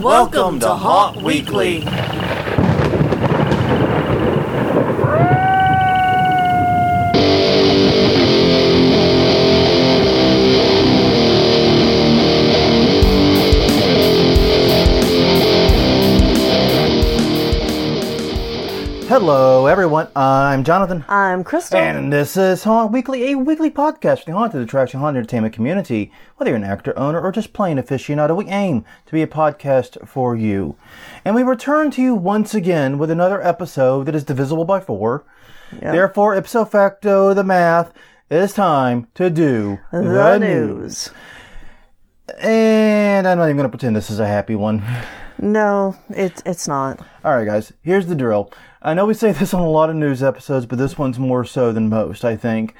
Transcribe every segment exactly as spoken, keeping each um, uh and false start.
Welcome to Haunt Weekly. Hello, everyone. I'm Jonathan. I'm Crystal. And this is Haunt Weekly, a weekly podcast for the haunted attraction haunted entertainment community. Whether you're an actor, owner, or just plain aficionado, we aim to be a podcast for you. And we return to you once again with another episode that is divisible by four. Yep. Therefore, ipso facto, the math, it is time to do the, the news. news. And I'm not even going to pretend this is a happy one. No, it's it's not. All right, guys, here's the drill. I know we say this on a lot of news episodes, but this one's more so than most, I think.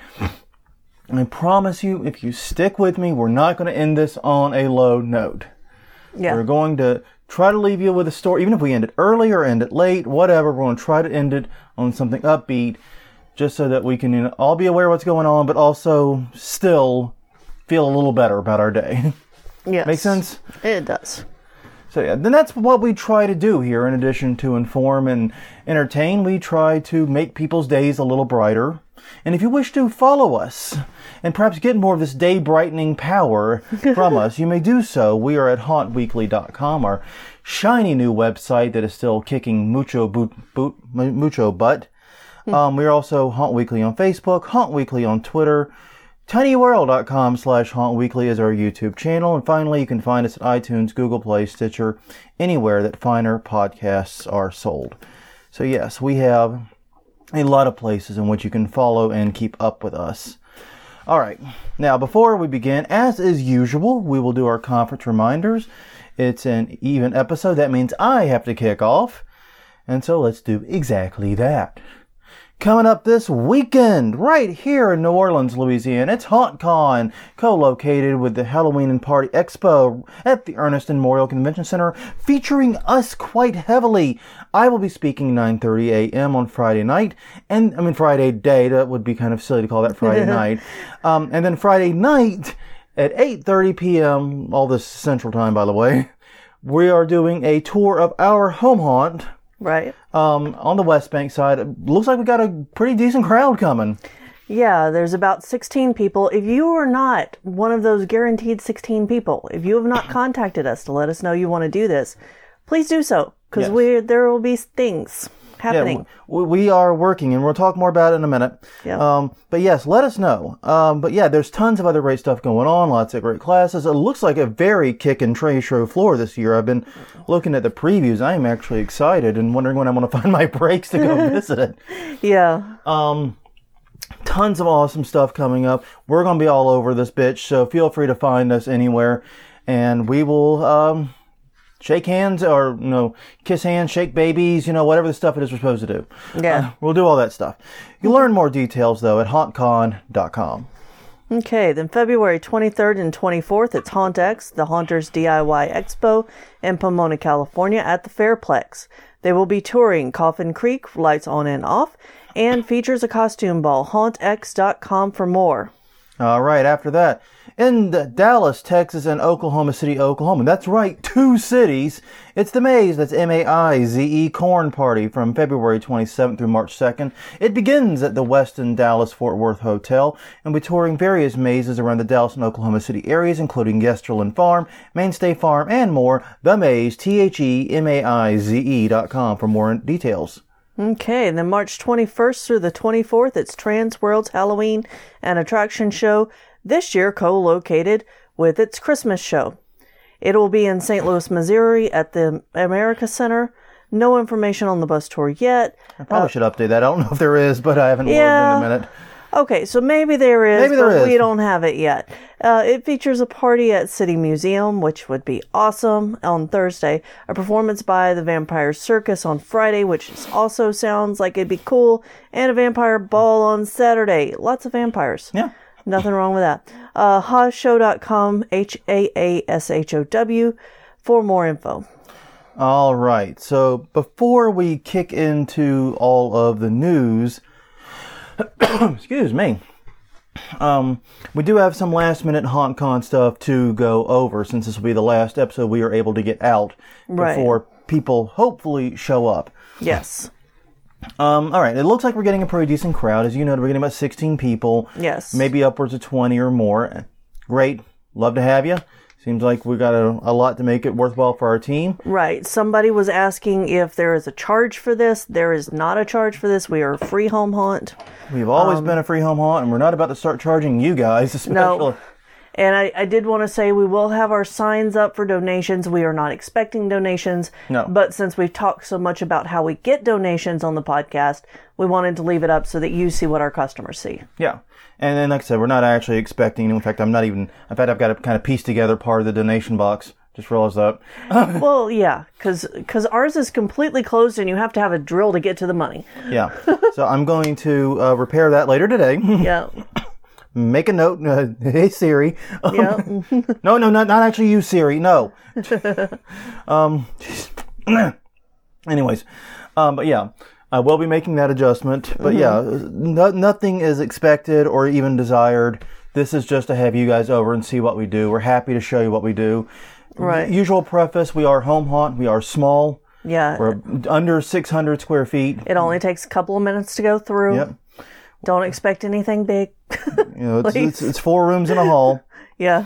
And I promise you, if you stick with me, we're not going to end this on a low note. Yeah. We're going to try to leave you with a story, even if we end it early or end it late, whatever, we're going to try to end it on something upbeat, just so that we can, you know, all be aware of what's going on, but also still feel a little better about our day. Yes. Make sense? It does. So yeah, then that's what we try to do here. In addition to inform and entertain, we try to make people's days a little brighter. And if you wish to follow us and perhaps get more of this day brightening power from us, you may do so. We are at haunt weekly dot com, our shiny new website that is still kicking mucho boot, boot mucho butt. Um, we are also Haunt Weekly on Facebook, Haunt Weekly on Twitter. tinyurl dot com slash haunt weekly is our YouTube channel. And finally, you can find us at iTunes, Google Play, Stitcher, anywhere that finer podcasts are sold. So yes, we have a lot of places in which you can follow and keep up with us. All right. Now, before we begin, as is usual, we will do our conference reminders. It's an even episode. That means I have to kick off. And so let's do exactly that. Coming up this weekend, right here in New Orleans, Louisiana, it's HauntCon, co-located with the Halloween and Party Expo at the Ernest and Memorial Convention Center, featuring us quite heavily. I will be speaking nine thirty a.m. on Friday night, and I mean Friday day. That would be kind of silly to call that Friday night. Um, and then Friday night at eight thirty p.m., all this Central Time, by the way, we are doing a tour of our home haunt. Right. Um, on the West Bank side, it looks like we got a pretty decent crowd coming. Yeah, there's about sixteen people. If you are not one of those guaranteed sixteen people, if you have not contacted us to let us know you want to do this, please do so, because Yes. we there will be things happening. Yeah, we, we are working, and we'll talk more about it in a minute. Yeah. Um, but yes, let us know. Um, but yeah, there's tons of other great stuff going on, lots of great classes. It looks like a very kick and tray show floor this year. I've been looking at the previews. I am actually excited and wondering when I'm going to find my breaks to go visit it. Yeah. Um, tons of awesome stuff coming up. We're going to be all over this bitch, so feel free to find us anywhere, and we will, um, shake hands or, you know, kiss hands, shake babies, you know, whatever the stuff it is we're supposed to do. Yeah. Uh, we'll do all that stuff. You can learn more details, though, at haunt con dot com. Okay, then February twenty-third and twenty-fourth, it's HauntX, the Haunters D I Y Expo in Pomona, California at the Fairplex. They will be touring Coffin Creek, lights on and off, and features a costume ball. haunt x dot com for more. All right, after that, in the Dallas, Texas, and Oklahoma City, Oklahoma. That's right, two cities. It's the Maze, that's M A I Z E, Corn Party from February twenty-seventh through March second. It begins at the Westin Dallas Fort Worth Hotel, and we're touring various mazes around the Dallas and Oklahoma City areas, including Yesterland Farm, Mainstay Farm, and more. The Maze, T H E M A I Z E dot com for more details. Okay, and then March twenty-first through the twenty-fourth, it's Trans World's Halloween and Attraction Show, this year co-located with its Christmas show. It will be in Saint Louis, Missouri at the America Center. No information on the bus tour yet. I probably uh, should update that. I don't know if there is, but I haven't yeah. looked in a minute. Okay, so maybe there is, maybe there but is. we don't have it yet. Uh, it features a party at City Museum, which would be awesome, on Thursday. A performance by the Vampire Circus on Friday, which is also sounds like it'd be cool. And a vampire ball on Saturday. Lots of vampires. Yeah. Nothing wrong with that. Uh, haas show dot com, H A A S H O W, for more info. All right. So before we kick into all of the news, excuse me, Um, we do have some last minute HauntCon stuff to go over since this will be the last episode we are able to get out right. before people hopefully show up. Yes. Um, all right. It looks like we're getting a pretty decent crowd. As you know, we're getting about sixteen people. Yes. Maybe upwards of twenty or more. Great. Love to have you. Seems like we got a, a lot to make it worthwhile for our team. Right. Somebody was asking if there is a charge for this. There is not a charge for this. We are a free home haunt. We've always um, been a free home haunt, and we're not about to start charging you guys, especially. No. And I, I did want to say we will have our signs up for donations. We are not expecting donations. No. But since we've talked so much about how we get donations on the podcast, we wanted to leave it up so that you see what our customers see. Yeah. And then, like I said, we're not actually expecting. In fact, I'm not even. In fact, I've got to kind of piece together part of the donation box. Just realized that. Well, yeah, because ours is completely closed and you have to have a drill to get to the money. Yeah. So I'm going to uh, repair that later today. Yeah. Make a note. Uh, hey, Siri. Um, Yeah. no, no, not not actually you, Siri. No. um. Anyways, um, but yeah, I will be making that adjustment. But mm-hmm. yeah, no, nothing is expected or even desired. This is just to have you guys over and see what we do. We're happy to show you what we do. Right. Usual preface: we are home haunt. We are small. Yeah. We're under six hundred square feet. It only takes a couple of minutes to go through. Yep. Don't expect anything big. You know, it's, it's it's four rooms in a hall. Yeah.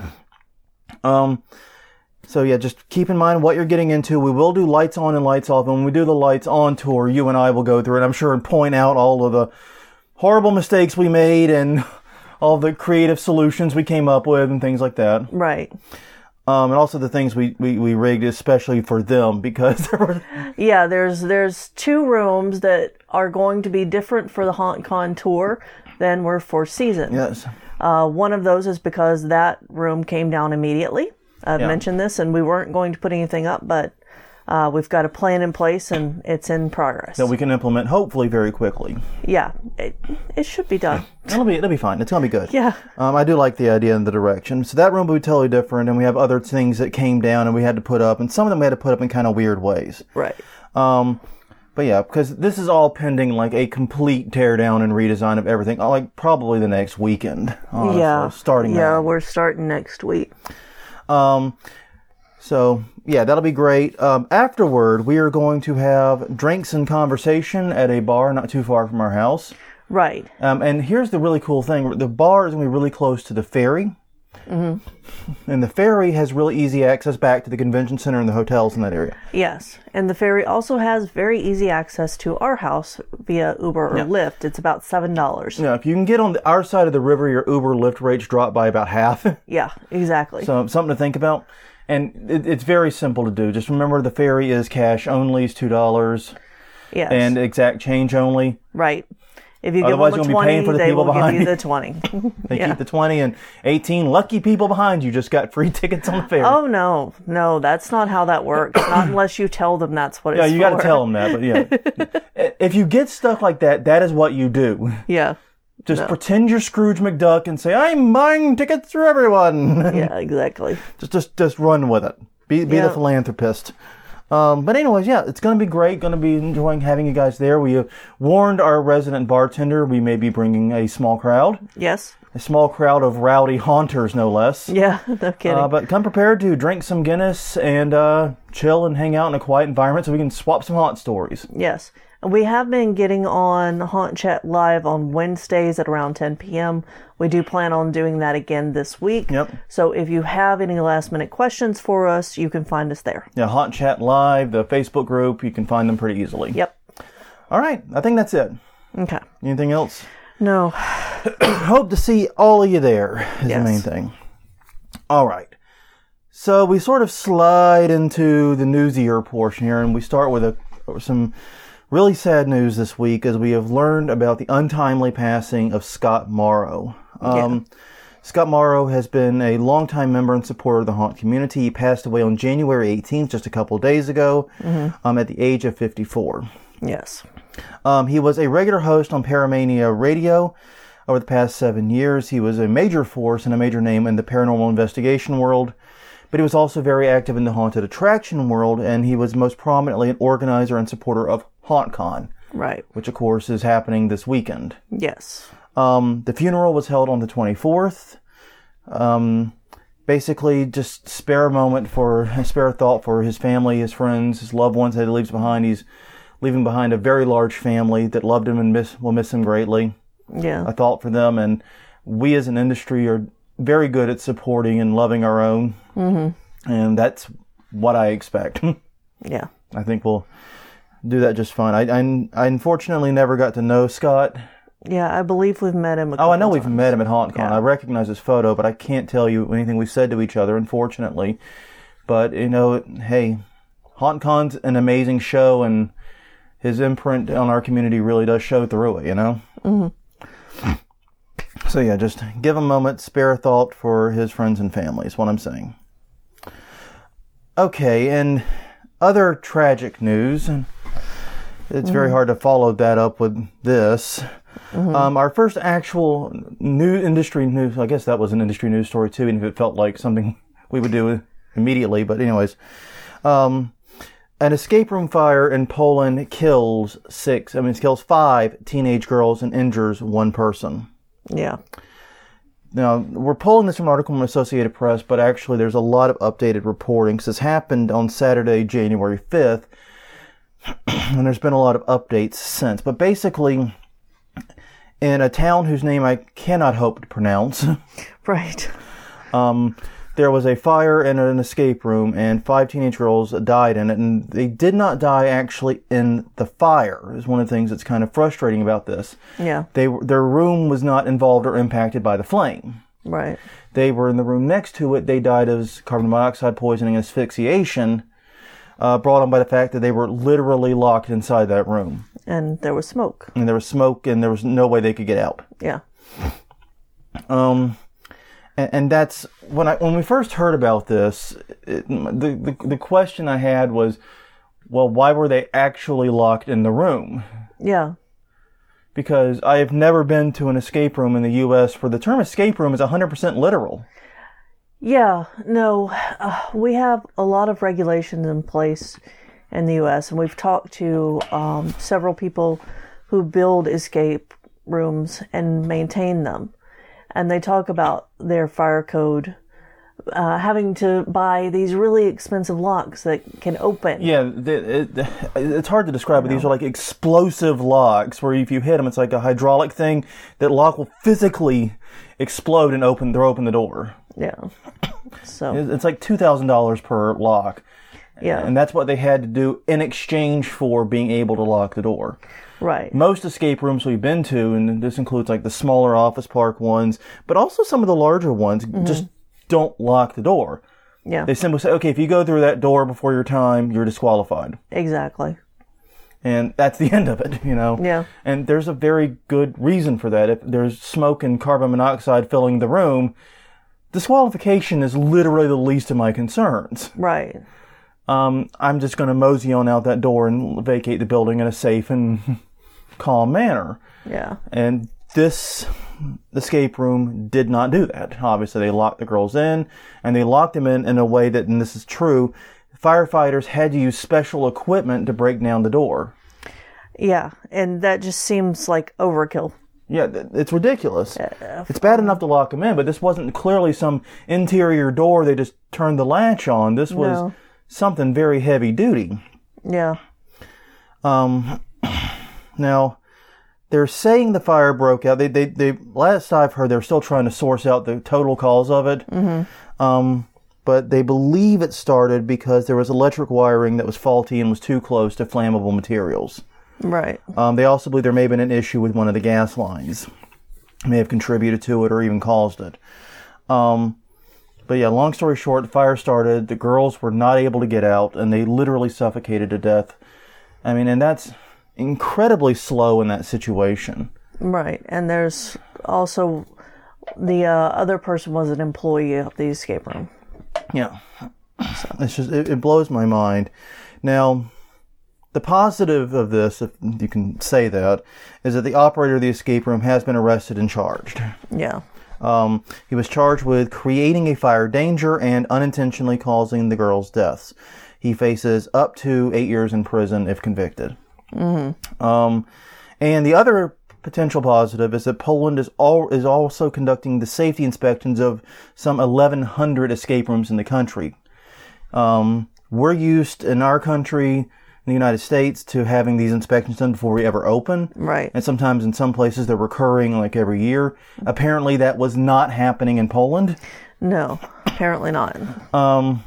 Um. So yeah, just keep in mind what you're getting into. We will do lights on and lights off. And when we do the lights on tour, you and I will go through it, I'm sure, and point out all of the horrible mistakes we made and all the creative solutions we came up with and things like that. Right. Um, and also the things we, we, we rigged especially for them because there were... Yeah, there's there's two rooms that are going to be different for the HauntCon tour than were for season. Yes. Uh, one of those is because that room came down immediately. I've Yeah. mentioned this, and we weren't going to put anything up, but uh, we've got a plan in place, and it's in progress. That we can implement hopefully very quickly. Yeah, it, it should be done. It'll be it'll be fine. It's gonna be good. Yeah. Um, I do like the idea and the direction. So that room will be totally different, and we have other things that came down and we had to put up, and some of them we had to put up in kind of weird ways. Right. Um, but yeah, because this is all pending like a complete teardown and redesign of everything, like probably the next weekend. Honestly, Yeah. starting. Yeah, now. we're starting next week. Um, so yeah, that'll be great. Um, afterward, we are going to have drinks and conversation at a bar not too far from our house. Right. Um, and here's the really cool thing: the bar is going to be really close to the ferry. Mm-hmm. And the ferry has really easy access back to the convention center and the hotels in that area. Yes. And the ferry also has very easy access to our house via Uber or Yeah. Lyft. It's about seven dollars. Yeah, if you can get on the, our side of the river, your Uber Lyft rates drop by about half. Yeah, exactly. So something to think about. And it, it's very simple to do. Just remember the ferry is cash only, is two dollars. Yes. And exact change only. Right. If you Otherwise, give them you're a gonna be paying twenty, for the they people will give behind you you. the twenty. They Yeah. keep the twenty and eighteen lucky people behind you just got free tickets on the ferry. Oh, no. No, that's not how that works. Not unless you tell them that's what it's yeah, you for. got to tell them that. But yeah, if you get stuff like that, that is what you do. Yeah. Just No. pretend you're Scrooge McDuck and say, "I'm buying tickets for everyone." Yeah, exactly. just, just, just run with it. Be, be Yeah. the philanthropist. Um, but anyways, yeah, it's going to be great. Going to be enjoying having you guys there. We have warned our resident bartender we may be bringing a small crowd, Yes. a small crowd of rowdy haunters, no less. Yeah, no kidding. Uh, but come prepared to drink some Guinness and uh, chill and hang out in a quiet environment so we can swap some haunt stories. Yes. We have been getting on Haunt Chat Live on Wednesdays at around ten p.m. We do plan on doing that again this week. Yep. So if you have any last minute questions for us, you can find us there. Yeah, Haunt Chat Live, the Facebook group, you can find them pretty easily. Yep. All right, I think that's it. Okay. Anything else? No. Hope to see all of you there is Yes. the main thing. All right. So we sort of slide into the newsier portion here, and we start with a, some really sad news this week as we have learned about the untimely passing of Scott Morrow. Um, Scott Morrow has been a longtime member and supporter of the haunt community. He passed away on January eighteenth, just a couple of days ago, um, at the age of fifty-four. Yes. Um, he was a regular host on Paramania Radio over the past seven years. He was a major force and a major name in the paranormal investigation world, but he was also very active in the haunted attraction world, and he was most prominently an organizer and supporter of HauntCon, Right. which of course is happening this weekend. Yes. Um, the funeral was held on the twenty-fourth. Um, basically, just spare a moment for, spare a thought for his family, his friends, his loved ones that he leaves behind. He's leaving behind a very large family that loved him and miss, will miss him greatly. Yeah. A thought for them, and we as an industry are very good at supporting and loving our own. Mm-hmm. And that's what I expect. Yeah. I think we'll do that just fine. I, I, I unfortunately never got to know Scott. Yeah, I believe we've met him a couple Oh, I know times. we've met him at HauntCon. Yeah. I recognize his photo, but I can't tell you anything we've said to each other, unfortunately. But, you know, hey, HauntCon's an amazing show, and his imprint on our community really does show through it, you know? Mm-hmm. So, yeah, just give a moment, spare a thought for his friends and family is what I'm saying. Okay, and other tragic news, and it's mm-hmm. very hard to follow that up with this. Mm-hmm. Um, our first actual new industry news, I guess that was an industry news story too, even if it felt like something we would do immediately. But anyways, um, an escape room fire in Poland kills six, I mean, it kills five teenage girls and injures one person. Yeah. Now, we're pulling this from an article from Associated Press, but actually there's a lot of updated reporting. This happened on Saturday, January fifth, and there's been a lot of updates since. But basically, in a town whose name I cannot hope to pronounce, right, um, there was a fire in an escape room, and five teenage girls died in it, and they did not die actually in the fire. Is one of the things that's kind of frustrating about this. Yeah. They their room was not involved or impacted by the flame. Right. They were in the room next to it. They died of carbon monoxide poisoning and asphyxiation, uh, brought on by the fact that they were literally locked inside that room. And there was smoke. And there was smoke, and there was no way they could get out. Yeah. Um, and, and that's when I when we first heard about this. It, the, the the question I had was, well, why were they actually locked in the room? Yeah. Because I have never been to an escape room in the U S where the term escape room is one hundred percent literal. Yeah, no, uh, we have a lot of regulations in place in the U S, and we've talked to um, several people who build escape rooms and maintain them. And they talk about their fire code, uh, having to buy these really expensive locks that can open. Yeah, the, it, it's hard to describe, but these are like explosive locks where if you hit them, it's like a hydraulic thing. That lock will physically explode and open, they'll open the door. Yeah. So it's like two thousand dollars per lock. Yeah. And that's what they had to do in exchange for being able to lock the door. Right. Most escape rooms we've been to, and this includes like the smaller office park ones, but also some of the larger ones, mm-hmm. just don't lock the door. Yeah. They simply say, okay, if you go through that door before your time, you're disqualified. Exactly. And that's the end of it, you know? Yeah. And there's a very good reason for that. If there's smoke and carbon monoxide filling the room, disqualification is literally the least of my concerns. Right. Um, I'm just going to mosey on out that door and vacate the building in a safe and calm manner. Yeah. And this escape room did not do that. Obviously, they locked the girls in, and they locked them in in a way that, and this is true, firefighters had to use special equipment to break down the door. Yeah, and that just seems like overkill. Yeah, it's ridiculous. Uh, it's bad enough to lock them in, but this wasn't clearly some interior door they just turned the latch on. This was no. something very heavy duty. Yeah. Um. Now, they're saying the fire broke out. They, they, they. Last I've heard, they're still trying to source out the total cause of it. Mm-hmm. Um. But they believe it started because there was electric wiring that was faulty and was too close to flammable materials. Right. Um, they also believe there may have been an issue with one of the gas lines. May have contributed to it or even caused it. Um, but yeah, long story short, the fire started. The girls were not able to get out, and they literally suffocated to death. I mean, and that's incredibly slow in that situation. Right. And there's also the uh, other person was an employee of the escape room. Yeah. So. It's just, it, it blows my mind. Now, the positive of this, if you can say that, is that the operator of the escape room has been arrested and charged. Yeah. Um, he was charged with creating a fire danger and unintentionally causing the girls' deaths. He faces up to eight years in prison if convicted. Mm-hmm. Um, and the other potential positive is that Poland is all is also conducting the safety inspections of some eleven hundred escape rooms in the country. Um, we're used in our country, in the United States, to having these inspections done before we ever open. Right. And sometimes in some places they're recurring like every year. Apparently that was not happening in Poland. No, apparently not. Um,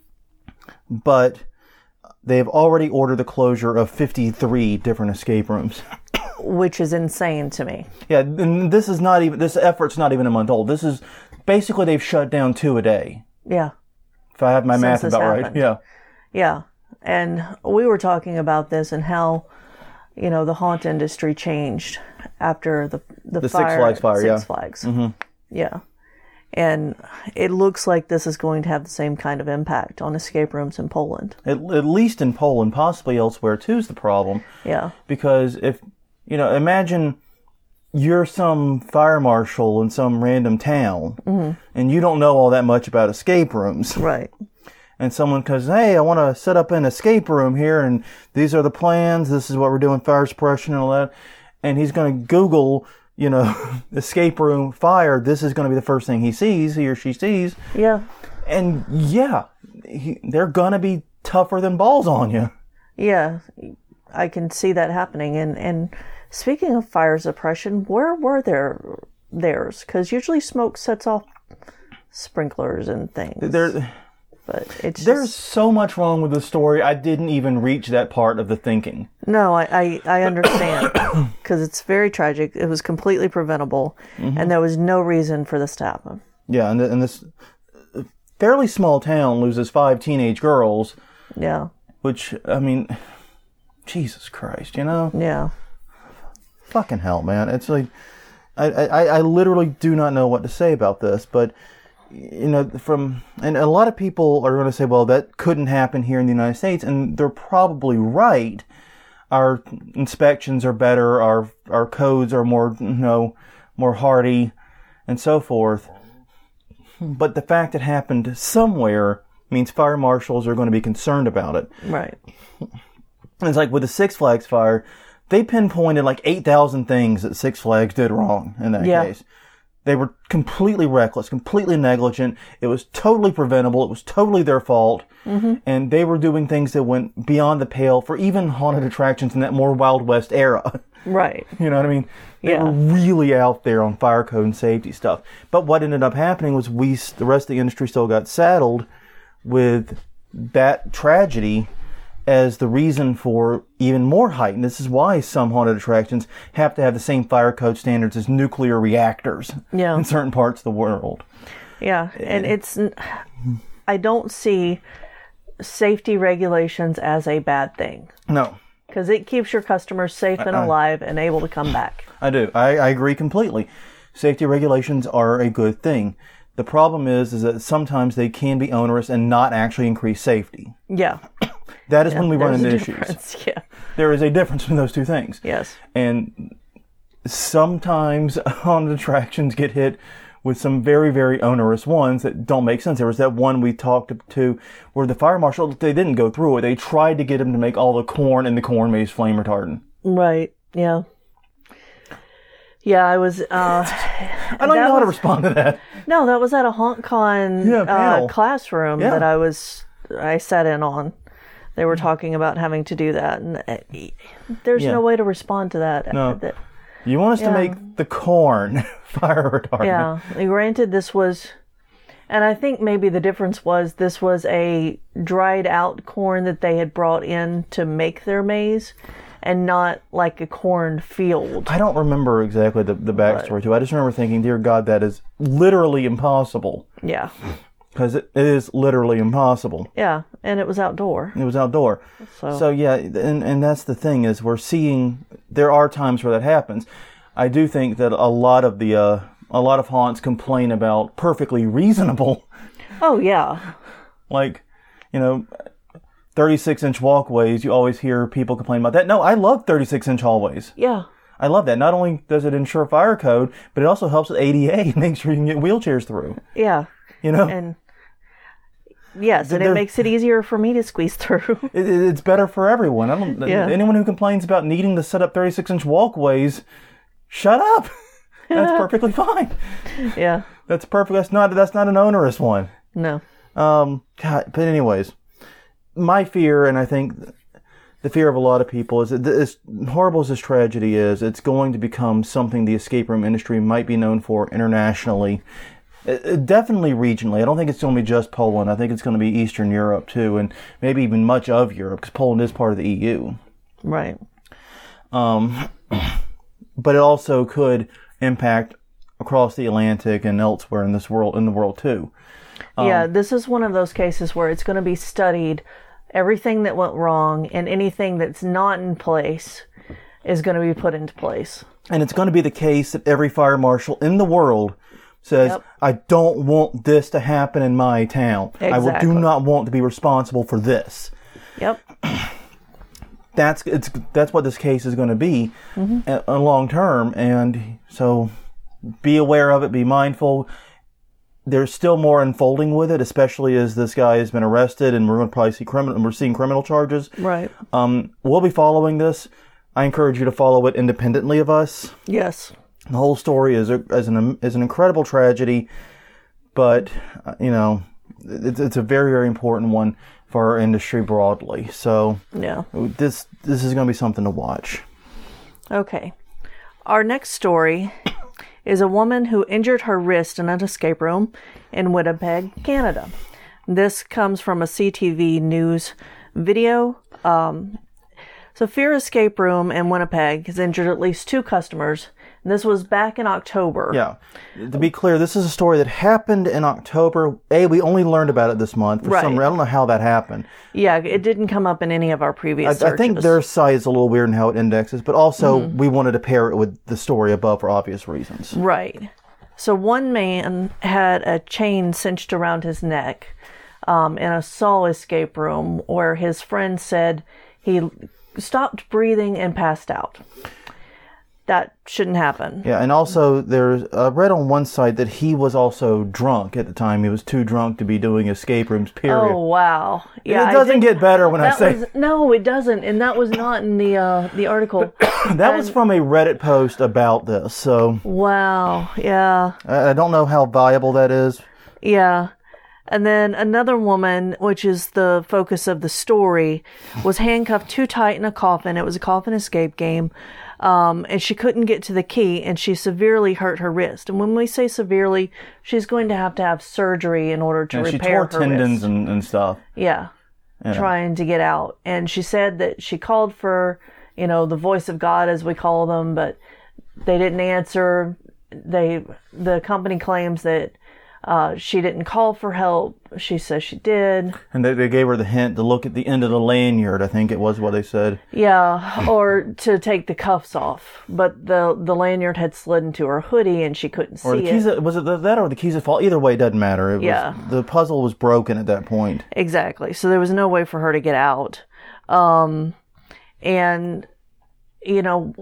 but they've already ordered the closure of fifty-three different escape rooms. Which is insane to me. Yeah, and this is not even, this effort's not even a month old. This is, basically they've shut down two a day. Yeah. If I have my Since math this about right. happened. Yeah. Yeah. And we were talking about this and how, you know, the haunt industry changed after the the, The fire, Six Flags fire, Six yeah. Flags. Mm-hmm. Yeah. And it looks like this is going to have the same kind of impact on escape rooms in Poland. At, at least in Poland, possibly elsewhere too is the problem. Yeah. Because if, you know, imagine you're some fire marshal in some random town, mm-hmm. and you don't know all that much about escape rooms. Right. And someone goes, hey, I want to set up an escape room here, and these are the plans, this is what we're doing, fire suppression and all that. And he's going to Google, you know, escape room fire. This is going to be the first thing he sees, he or she sees. Yeah. And yeah, he, they're going to be tougher than balls on you. Yeah. I can see that happening. And, and speaking of fire suppression, where were there theirs? Because usually smoke sets off sprinklers and things. There, but it's there's just... so much wrong with the story. I didn't even reach that part of the thinking. No, I, I, I understand. Because it's very tragic. It was completely preventable. Mm-hmm. And there was no reason for this to happen. Yeah, and, and this fairly small town loses five teenage girls. Yeah. Which, I mean... Jesus Christ, you know? Yeah. Fucking hell, man. It's like, I, I, I literally do not know what to say about this, but, you know, from, and a lot of people are going to say, well, that couldn't happen here in the United States, and they're probably right. Our inspections are better, our, our codes are more, you know, more hardy, and so forth. But the fact it happened somewhere means fire marshals are going to be concerned about it. Right. It's like with the Six Flags fire, they pinpointed like eight thousand things that Six Flags did wrong in that yeah. case. They were completely reckless, completely negligent. It was totally preventable. It was totally their fault. Mm-hmm. And they were doing things that went beyond the pale for even haunted attractions in that more Wild West era. Right. You know what I mean? They yeah. were really out there on fire code and safety stuff. But what ended up happening was we, the rest of the industry still got saddled with that tragedy as the reason for even more heightened. This is why some haunted attractions have to have the same fire code standards as nuclear reactors yeah. in certain parts of the world. Yeah, and it's, I don't see safety regulations as a bad thing. No. Because it keeps your customers safe and I, I, alive and able to come back. I do. I, I agree completely. Safety regulations are a good thing. The problem is, is that sometimes they can be onerous and not actually increase safety. Yeah. That is yeah, when we run into issues. issues. Yeah. There is a difference between those two things. Yes. And sometimes haunted attractions get hit with some very, very onerous ones that don't make sense. There was that one we talked to where the fire marshal, they didn't go through it. They tried to get him to make all the corn in the corn maze flame retardant. Right. Yeah. Yeah, I was... Uh, I don't even know was, how to respond to that. No, that was at a HauntCon yeah, uh, classroom yeah. that I was... I sat in on. They were talking about having to do that, and uh, there's yeah. no way to respond to that. No. That, you want us yeah. to make the corn fire retardant. Yeah. Granted, this was... And I think maybe the difference was this was a dried out corn that they had brought in to make their maze, and not like a corn field. I don't remember exactly the, the backstory but, to it. I just remember thinking, dear God, that is literally impossible. Yeah. Because it is literally impossible. Yeah, and it was outdoor. It was outdoor. So, so yeah, and, and that's the thing is we're seeing, there are times where that happens. I do think that a lot of the, uh, a lot of haunts complain about perfectly reasonable. Oh, yeah. Like, you know, thirty-six inch walkways, you always hear people complain about that. No, I love thirty-six inch hallways. Yeah. I love that. Not only does it ensure fire code, but it also helps with A D A, make sure you can get wheelchairs through. Yeah. You know? And yes, and it makes it easier for me to squeeze through. it, it's better for everyone. I don't. Yeah. Anyone who complains about needing to set up thirty-six inch walkways shut up. That's perfectly fine. Yeah. That's perfect. That's not, that's not an onerous one. No. Um, God, but anyways, my fear, and I think the fear of a lot of people, is that as horrible as this tragedy is, it's going to become something the escape room industry might be known for internationally. Uh, definitely regionally. I don't think it's going to be just Poland. I think it's going to be Eastern Europe too, and maybe even much of Europe, because Poland is part of the E U. Right. Um, but it also could impact across the Atlantic and elsewhere in this world, in the world too. Um, yeah, this is one of those cases where it's going to be studied. Everything that went wrong and anything that's not in place is going to be put into place. And it's going to be the case that every fire marshal in the world says, Yep. I don't want this to happen in my town. I will, Exactly. do not want to be responsible for this. Yep. That's it's that's what this case is going to be Mm-hmm. uh, long term. And so be aware of it, be mindful. There's still more unfolding with it, especially as this guy has been arrested and we're going to probably see criminal, we're seeing criminal charges. Right. Um, we'll be following this. I encourage you to follow it independently of us. Yes. The whole story is a, is an is an incredible tragedy, but uh, you know, it's it's a very very important one for our industry broadly. So Yeah. this this is going to be something to watch. Okay. Our next story is a woman who injured her wrist in an escape room in Winnipeg, Canada. This comes from a C T V News video. Um, so Fear Escape Room in Winnipeg has injured at least two customers. And this was back in October. Yeah. To be clear, this is a story that happened in October. A, we only learned about it this month. For Right. some reason, I don't know how that happened. Yeah, it didn't come up in any of our previous I, searches. I think their site is a little weird in how it indexes, but also we wanted to pair it with the story above for obvious reasons. Right. So one man had a chain cinched around his neck um, in a Saw escape room where his friend said he stopped breathing and passed out. That shouldn't happen. Yeah, and also there's I read on one site that he was also drunk at the time. He was too drunk to be doing escape rooms, period. Oh, wow. Yeah, it I doesn't did- get better when I that say was, no, it doesn't. And that was not in the uh, the article. that was from a Reddit post about this. So Wow. Yeah. I, I don't know how viable that is. Yeah. And then another woman, which is the focus of the story, was handcuffed too tight in a coffin. It was a coffin escape game. Um, and she couldn't get to the key, and she severely hurt her wrist. And when we say severely, she's going to have to have surgery in order to And she repair tore her tendons wrist. and, and stuff. Yeah. You know. Trying to get out. And she said that she called for, you know, the voice of God, as we call them, but they didn't answer. They, the company claims that uh, she didn't call for help. She says she did. And they, they gave her the hint to look at the end of the lanyard, I think it was what they said. Yeah, or to take the cuffs off. But the the lanyard had slid into her hoodie and she couldn't see Or the keys, it. was it that or the keys that fall? Either way, it doesn't matter. It was, Yeah. The puzzle was broken at that point. Exactly. So there was no way for her to get out. Um, and, you know,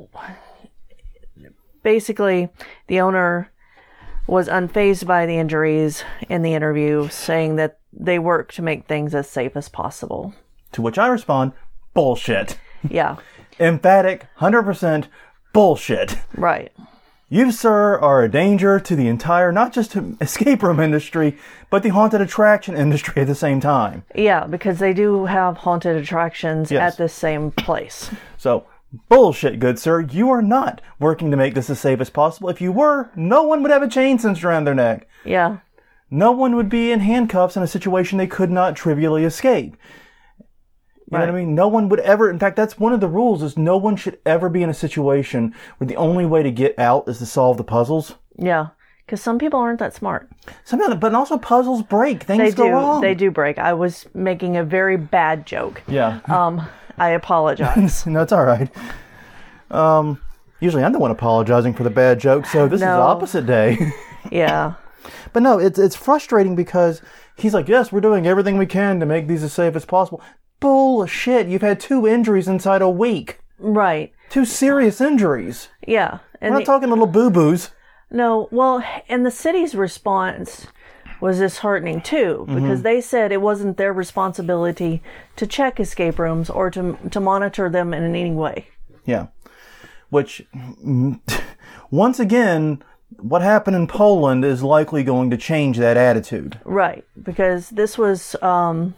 basically the owner was unfazed by the injuries in the interview, saying that they work to make things as safe as possible. To which I respond, bullshit. Yeah, Emphatic, one hundred percent bullshit. right. You, sir, are a danger to the entire, not just to escape room industry, but the haunted attraction industry at the same time. Yeah, because they do have haunted attractions Yes. at this same place. So, bullshit, good sir. You are not working to make this as safe as possible. If you were, no one would have a chain cinched around their neck. Yeah, No one would be in handcuffs in a situation they could not trivially escape. You know what I Right. mean? No one would ever, in fact, that's one of the rules, is no one should ever be in a situation where the only way to get out is to solve the puzzles. yeah. Because some people aren't that smart. Sometimes, but also puzzles break. Things They go do. wrong. They do break. I was making a very bad joke. Yeah. Um, I apologize. No, it's all right. Um, usually I'm the one apologizing for the bad joke, so this is No. opposite day. Yeah. But no, it's it's frustrating because he's like, yes, we're doing everything we can to make these as safe as possible. Bullshit. You've had two injuries inside a week. Right. Two serious injuries. Yeah. And We're not the- talking little boo-boos. no, well, and the city's response was disheartening too, because they said it wasn't their responsibility to check escape rooms or to to monitor them in any way. Yeah. Which, once again, what happened in Poland is likely going to change that attitude. Right, because this was um,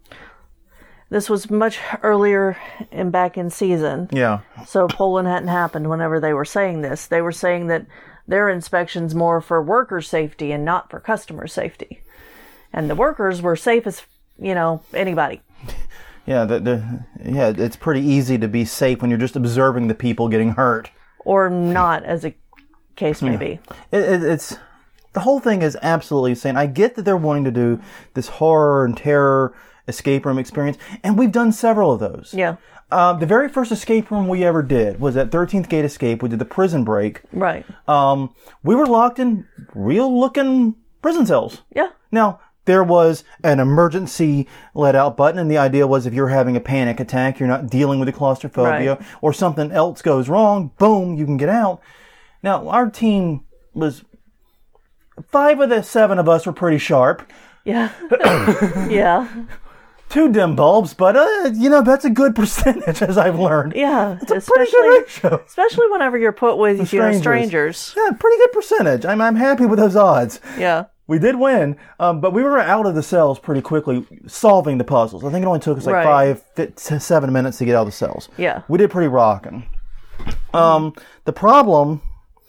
this was much earlier and back in season. Yeah. So Poland hadn't happened whenever they were saying this. They were saying that their inspections more for worker safety and not for customer safety. And the workers were safe as, you know, anybody. Yeah, the, the, yeah, it's pretty easy to be safe when you're just observing the people getting hurt. Or not, as a case may Yeah. be. It, it, it's the whole thing is absolutely insane. I get that they're wanting to do this horror and terror escape room experience, and we've done several of those. Yeah. Um, the very first escape room we ever did was at thirteenth Gate Escape. We did the prison break. Right. Um, we were locked in real-looking prison cells. Yeah. Now, there was an emergency let-out button, and the idea was if you're having a panic attack, you're not dealing with the claustrophobia, Right. or something else goes wrong, boom, you can get out. Now, our team was... Five of the seven of us were pretty sharp. Yeah. yeah. Two dim bulbs, but, uh, you know, that's a good percentage, as I've learned. Yeah. It's a pretty good ratio. Especially whenever you're put with, you know, strangers. strangers. Yeah, pretty good percentage. I'm, I'm happy with those odds. Yeah. We did win, um, but we were out of the cells pretty quickly, solving the puzzles. I think it only took us like Right. five, fi- to seven minutes to get out of the cells. Yeah. We did pretty rocking. Um, the problem,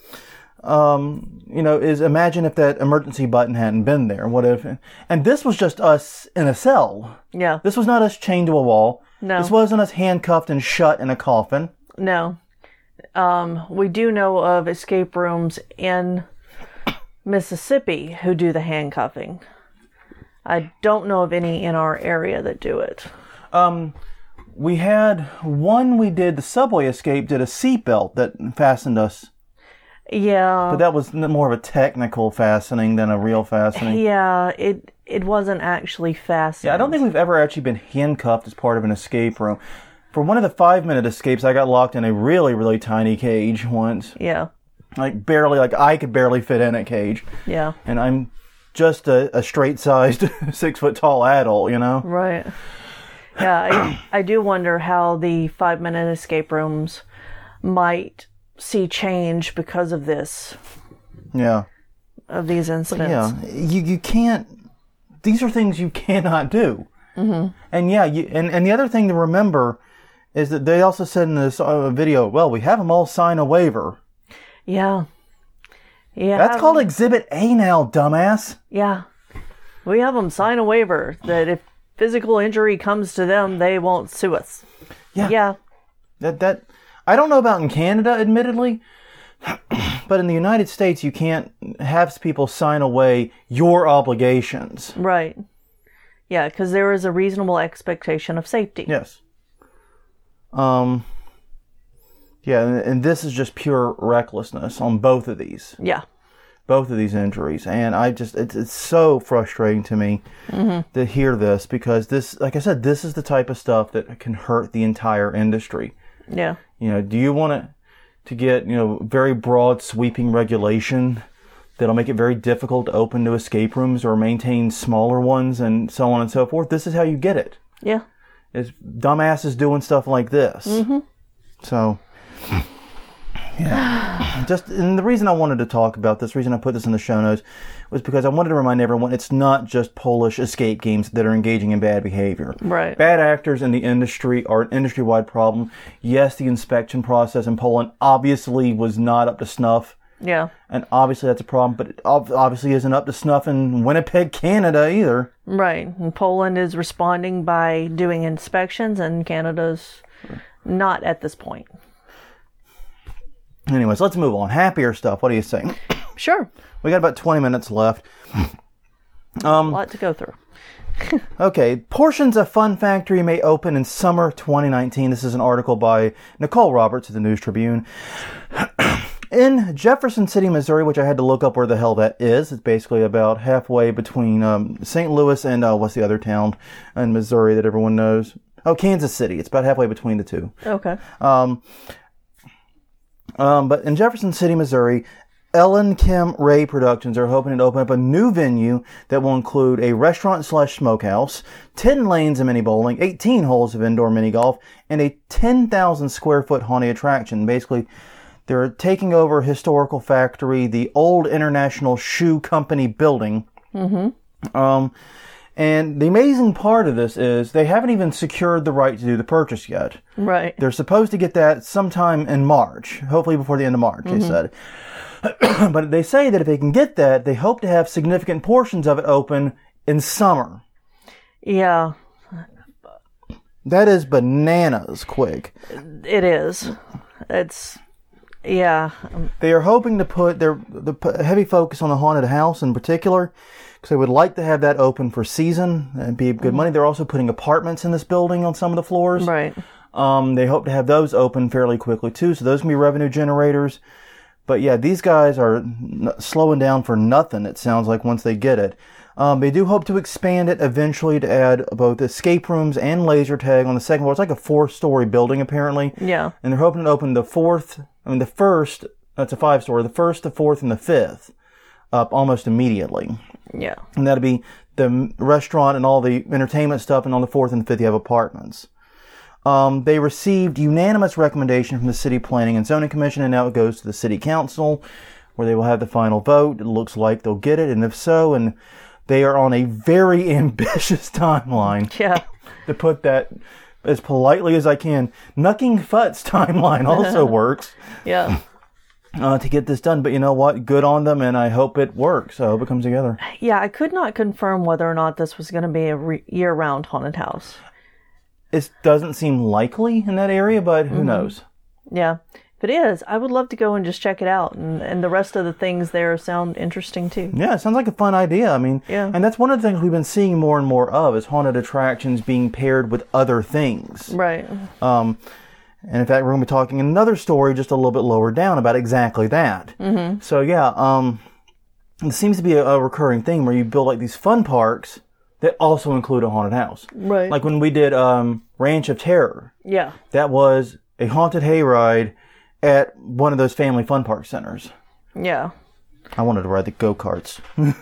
um, you know, is imagine if that emergency button hadn't been there. What if? And this was just us in a cell. Yeah. This was not us chained to a wall. No. This wasn't us handcuffed and shut in a coffin. No. Um, we do know of escape rooms in Mississippi who do the handcuffing. I don't know of any in our area that do it. Um, we had one we did, the subway escape, did a seatbelt that fastened us. Yeah. But that was n- more of a technical fastening than a real fastening. Yeah, it it wasn't actually fastened. Yeah, I don't think we've ever actually been handcuffed as part of an escape room. For one of the five-minute escapes, I got locked in a really, really tiny cage once. Yeah. Like, barely, like, I could barely fit in a cage. Yeah. And I'm just a, a straight-sized, six-foot-tall adult, you know? Right. Yeah, I, I do wonder how the five-minute escape rooms might see change because of this, Yeah. of these incidents. Yeah. You, you can't... These are things you cannot do. Mm-hmm. And yeah, you, and, and the other thing to remember is that they also said in this uh, video, well, we have them all sign a waiver. Yeah. Yeah. That's called Exhibit A now, dumbass. Yeah. We have them sign a waiver that if physical injury comes to them, they won't sue us. Yeah. Yeah. That that I don't know about in Canada, admittedly, but in the United States, you can't have people sign away your obligations. Right. Yeah, because there is a reasonable expectation of safety. Yes. Um. Yeah, and, and this is just pure recklessness on both of these, Yeah. both of these injuries, and I just it's it's so frustrating to me Mm-hmm. to hear this because this, like I said, this is the type of stuff that can hurt the entire industry. Yeah. You know, do you want to to get, you know, very broad sweeping regulation that'll make it very difficult to open to escape rooms or maintain smaller ones and so on and so forth? This is how you get it. Yeah. It's dumbasses doing stuff like this. Mm-hmm. So, yeah. Just, and the reason I wanted to talk about this, the reason I put this in the show notes, was because I wanted to remind everyone it's not just Polish escape games that are engaging in bad behavior. Right. Bad actors in the industry are an industry-wide problem. Yes, the inspection process in Poland obviously was not up to snuff. Yeah. And obviously that's a problem, but it ob- obviously isn't up to snuff in Winnipeg, Canada either. Right. And Poland is responding by doing inspections, and Canada's not at this point. Anyways, let's move on. Happier stuff. What do you think? Sure. We got about twenty minutes left. A lot to go through. Okay, portions of Fun Factory may open in summer twenty nineteen. This is an article by Nicole Roberts of the News Tribune. In Jefferson City, Missouri, which I had to look up where the hell that is. It's basically about halfway between um, Saint Louis and uh, what's the other town in Missouri that everyone knows? Oh, Kansas City. It's about halfway between the two. Okay. Um, um, but in Jefferson City, Missouri, Ellen Kim Ray Productions are hoping to open up a new venue that will include a restaurant slash smokehouse, ten lanes of mini bowling, eighteen holes of indoor mini golf, and a ten thousand square foot haunted attraction. Basically, They're taking over Historical Factory, the old International Shoe Company building. Mm-hmm. Um, and the amazing part of this is they haven't even secured the right to do the purchase yet. Right. They're supposed to get that sometime in March, hopefully before the end of March, mm-hmm. they said. But they say that if they can get that, they hope to have significant portions of it open in summer. Yeah. That is bananas quick. It is. It's, yeah. They are hoping to put their the heavy focus on the haunted house in particular, because they would like to have that open for season and be good mm-hmm. money. They're also putting apartments in this building on some of the floors. Right. Um, they hope to have those open fairly quickly too, so those can be revenue generators. But yeah, these guys are n- slowing down for nothing, it sounds like, once they get it. Um, they do hope to expand it eventually to add both escape rooms and laser tag on the second floor. It's like a four-story building, apparently. Yeah. And they're hoping to open the fourth, I mean the first, that's a five-story, the first, the fourth, and the fifth up almost immediately. Yeah. And that'll be the restaurant and all the entertainment stuff, and on the fourth and fifth you have apartments. Um, they received unanimous recommendation from the City Planning and Zoning Commission, and now it goes to the City Council, where they will have the final vote. It looks like they'll get it, and if so, and they are on a very ambitious timeline. Yeah. To put that as politely as I can. Knucking Fut's timeline also works. Yeah. Uh, to get this done. But you know what? Good on them, and I hope it works. I hope it comes together. Yeah, I could not confirm whether or not this was going to be a re- year-round haunted house. It doesn't seem likely in that area, but who mm-hmm. knows? Yeah. If it is, I would love to go and just check it out. And, and the rest of the things there sound interesting, too. Yeah, it sounds like a fun idea. I mean, yeah. And that's one of the things we've been seeing more and more of, is haunted attractions being paired with other things. Right. Um, and in fact, we're going to be talking another story just a little bit lower down about exactly that. Mm-hmm. So, yeah, um, it seems to be a, a recurring thing where you build like these fun parks that also include a haunted house. Right. Like when we did um, Ranch of Terror. Yeah. That was a haunted hayride at one of those family fun park centers. Yeah. I wanted to ride the go-karts.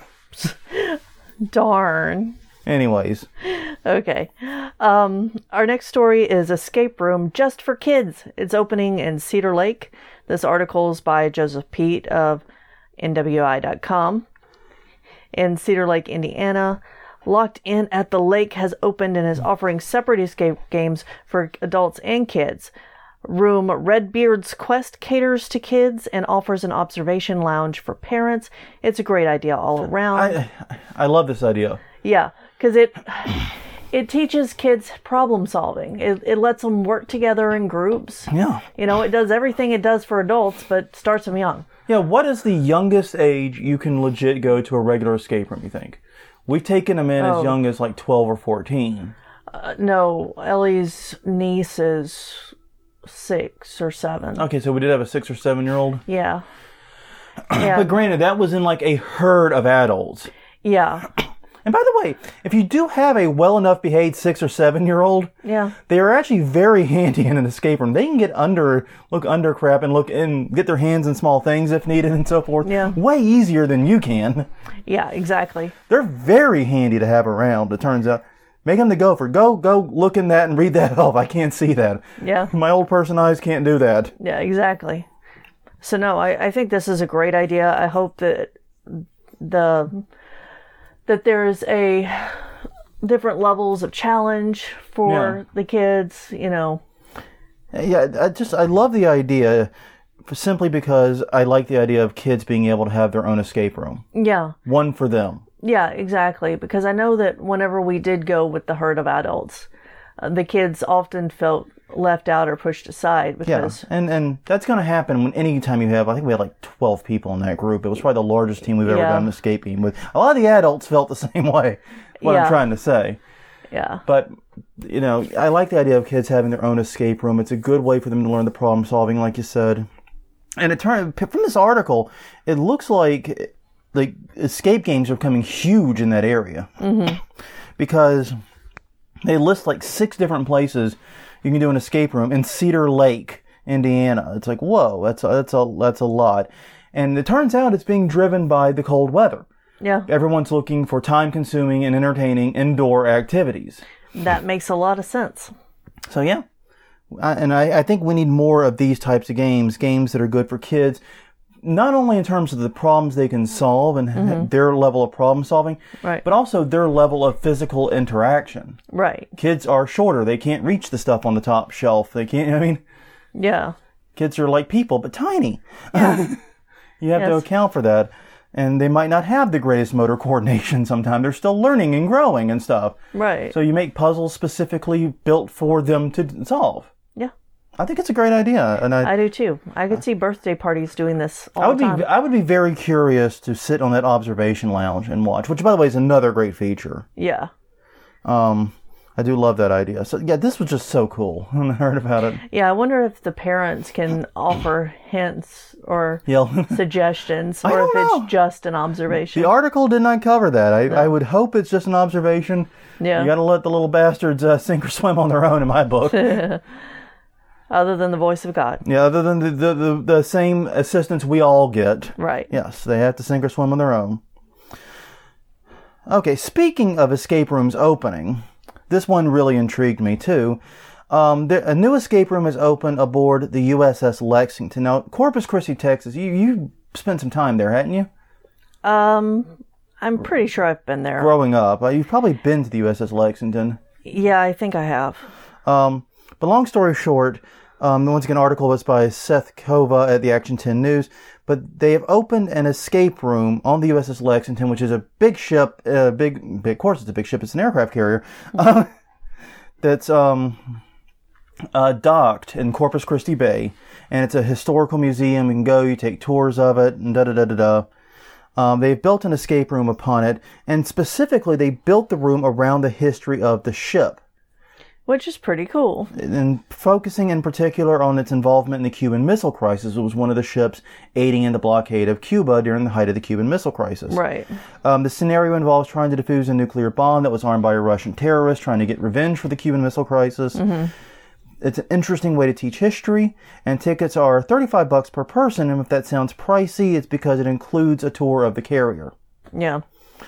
Darn. Anyways. Okay. Um, our next story is Escape Room Just for Kids. It's opening in Cedar Lake. This article is by Joseph Pete of N W I dot com. In Cedar Lake, Indiana, Locked In at the Lake has opened and is offering separate escape games for adults and kids. Room Redbeard's Quest caters to kids and offers an observation lounge for parents. It's a great idea all around. I I love this idea. Yeah, because it it teaches kids problem solving. It it lets them work together in groups. Yeah. You know, it does everything it does for adults, but starts them young. Yeah, what is the youngest age you can legit go to a regular escape room, you think? We've taken them in oh. as young as like twelve or fourteen. Uh, no, Ellie's niece is six or seven. Okay, so we did have a six or seven year old? Yeah. yeah. But granted, that was in like a herd of adults. Yeah. And by the way, if you do have a well enough behaved six or seven year old, yeah, they are actually very handy in an escape room. They can get under, look under crap and look in, get their hands in small things if needed and so forth. Yeah. Way easier than you can. Yeah, exactly. They're very handy to have around, it turns out. Make them the gopher. Go, go look in that and read that off. I can't see that. Yeah. My old person eyes can't do that. Yeah, exactly. So no, I, I think this is a great idea. I hope that the that there's a different levels of challenge for yeah. the kids, you know. Yeah, I just I love the idea simply because I like the idea of kids being able to have their own escape room. Yeah. One for them. Yeah, exactly. Because I know that whenever we did go with the herd of adults, uh, the kids often felt left out or pushed aside. Because yeah, and and that's going to happen when any time you have. I think we had like twelve people in that group. It was probably the largest team we've ever yeah. done an escape team with. A lot of the adults felt the same way. What yeah. I'm trying to say. Yeah. But you know, I like the idea of kids having their own escape room. It's a good way for them to learn the problem solving, like you said. And it turned from this article, it looks like. Like, escape games are becoming huge in that area. Mm-hmm. Because they list like six different places you can do an escape room in Cedar Lake, Indiana. It's like, whoa, that's a, that's a, that's a lot. And it turns out it's being driven by the cold weather. Yeah. Everyone's looking for time-consuming and entertaining indoor activities. That makes a lot of sense. So, yeah. I, and I, I think we need more of these types of games, games that are good for kids, not only in terms of the problems they can solve and mm-hmm. their level of problem solving, right. but also their level of physical interaction. Right. Kids are shorter. They can't reach the stuff on the top shelf. They can't, I mean... Yeah. Kids are like people, but tiny. Yeah. You have yes. to account for that. And they might not have the greatest motor coordination sometimes. They're still learning and growing and stuff. Right. So you make puzzles specifically built for them to solve. Yeah. I think it's a great idea. And I, I do too. I could see birthday parties doing this all I would the time. be I would be very curious to sit on that observation lounge and watch, which by the way is another great feature. Yeah. Um I do love that idea. So yeah, this was just so cool when I heard about it. Yeah, I wonder if the parents can offer hints or Yeah. suggestions, I or if don't know. it's just an observation. The article did not cover that. I, No. I would hope it's just an observation. Yeah. You got to let the little bastards uh, sink or swim on their own in my book. Other than the voice of God. Yeah, other than the, the, the, the same assistance we all get. Right. Yes, they have to sink or swim on their own. Okay, speaking of escape rooms opening, this one really intrigued me too. Um, there, a new escape room is open aboard the U S S Lexington. Now, Corpus Christi, Texas, you, you spent some time there, hadn't you? Um, I'm pretty sure I've been there. Growing up. Uh, you've probably been to the U S S Lexington. Yeah, I think I have. Um, but long story short, um, once again, article was by Seth Kova at the Action ten News, but they have opened an escape room on the U S S Lexington, which is a big ship, uh, big, big, of course it's a big ship, it's an aircraft carrier, uh, that's, um, uh, docked in Corpus Christi Bay, and it's a historical museum. You can go, you take tours of it, and da da da da da. Um, they've built an escape room upon it, and specifically they built the room around the history of the ship. Which is pretty cool. And focusing in particular on its involvement in the Cuban Missile Crisis. It was one of the ships aiding in the blockade of Cuba during the height of the Cuban Missile Crisis. Right. Um, the scenario involves trying to defuse a nuclear bomb that was armed by a Russian terrorist, trying to get revenge for the Cuban Missile Crisis. Mm-hmm. It's an interesting way to teach history, and tickets are thirty-five bucks per person, and if that sounds pricey, it's because it includes a tour of the carrier. Yeah.